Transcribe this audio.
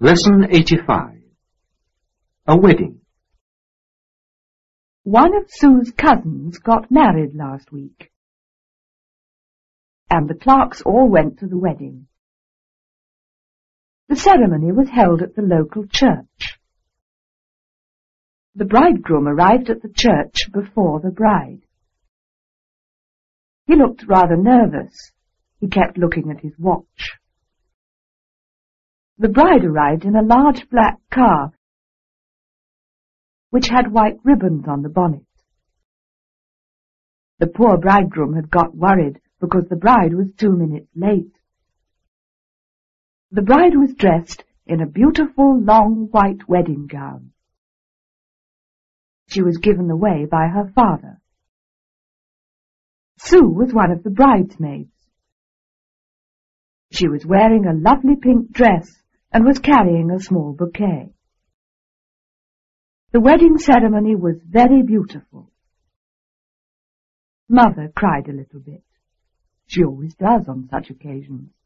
Lesson 85. A Wedding. One of Sue's cousins got married last week, and the Clarks all went to the wedding. The ceremony was held at the local church. The bridegroom arrived at the church before the bride. He looked rather nervous. He kept looking at his watch. The bride arrived in a large black car, which had white ribbons on the bonnet. The poor bridegroom had got worried because the bride was 2 minutes late. The bride was dressed in a beautiful long white wedding gown. She was given away by her father. Sue was one of the bridesmaids. She was wearing a lovely pink dress and was carrying a small bouquet. The wedding ceremony was very beautiful. Mother cried a little bit. She always does on such occasions.